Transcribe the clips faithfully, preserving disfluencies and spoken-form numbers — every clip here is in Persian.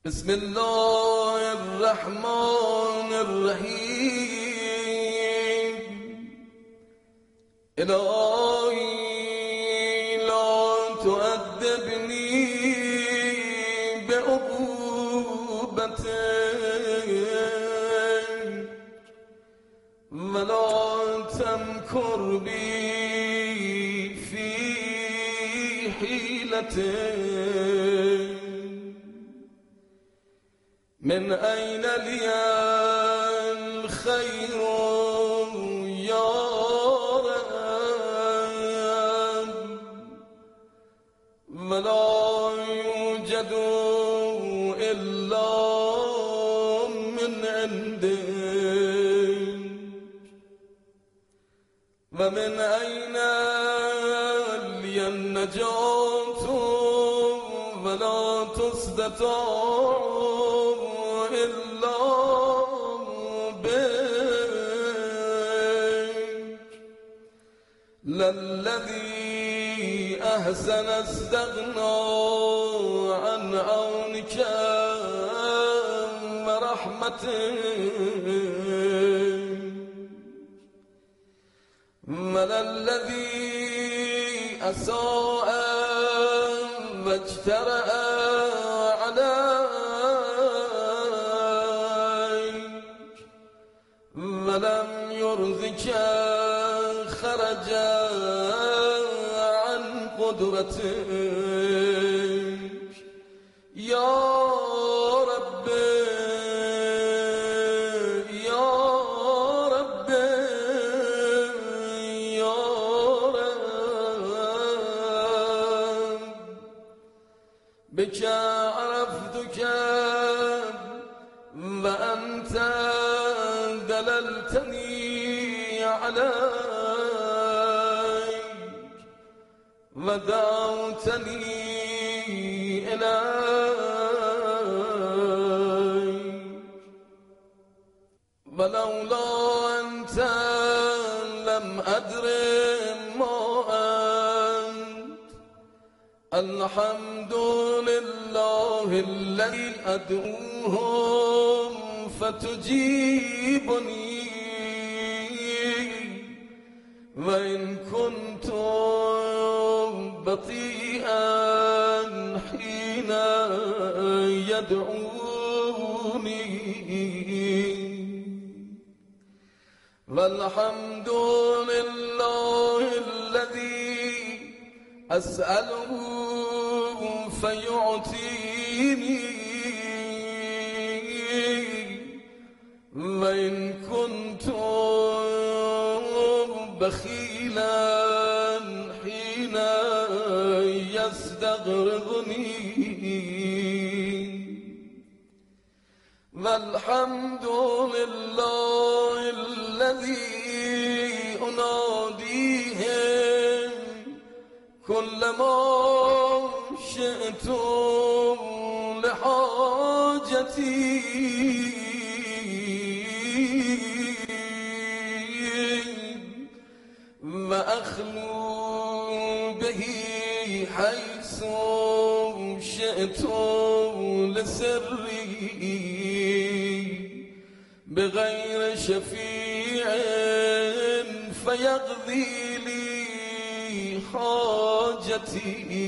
بسم الله الرحمن الرحیم. الهی لا تؤدبنی بعقوبتك ولا تمكر بي في حيلتك. من أين لي الخير يا رب ولا يوجد إلا من عندك. ومن أين لي النجاة ولا تستطاع إلا بك. للذي أحسن استغنى عن عونك ورحمتك وللذي أساء واجترأ ولم يرزك خرجا عن قدرتك. يا رب يا رب يا رب بك عرفتك وأنت دللتني عليك ودعوتني إليك. ولولا أنت لم أدر ما أنت. الحمد لله الذي أدعوهم فتجيبني وإن كنت بطيئا حين يدعوني. والحمد لله الذي أسأله فيعطيني وإن كنت بخيلا حين يستغرضني. والحمد لله الذي أناديه كلما شئت لحاجتي وأخلو به حيث شئت لسري بغير شفيع فيقضي لي حاجتي.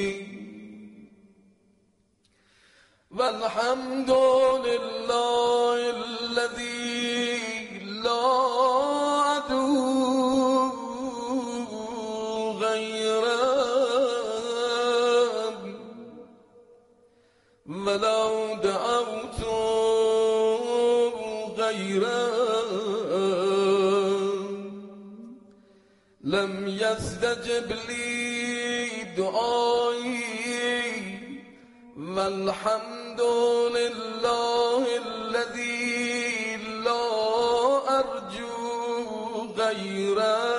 والحمد لله الذي لا أدعو غيره ولو دعوت غيره لم يستجب لي دعائي. والحمد لله الذي لا أرجو غيره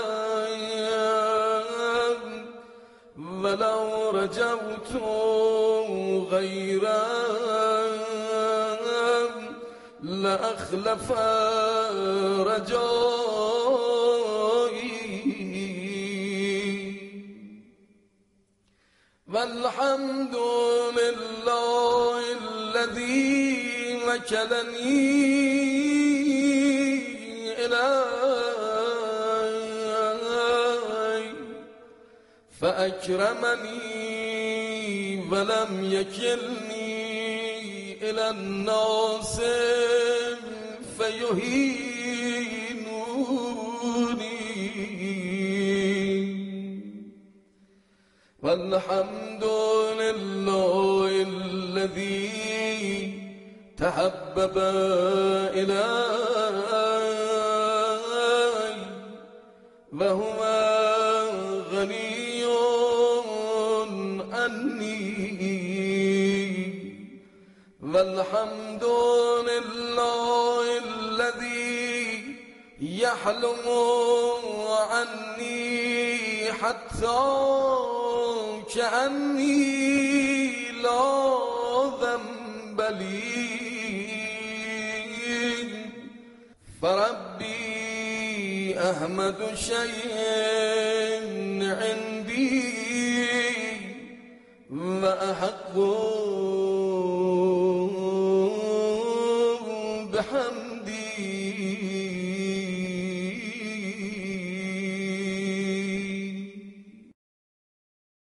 ولو رجوت غيره لأخلف رجائي. والحمد لله الذي وكلني إليه فأكرمني ولم يكلني إلى الناس فيهينوني. والحمد لله الذي تحبب إلي وهو غني عني. والحمد لله الذي يحلم عني حتى كأني لا ذنب لي. فربي أحمد شيء عندي وأحق بحمدي.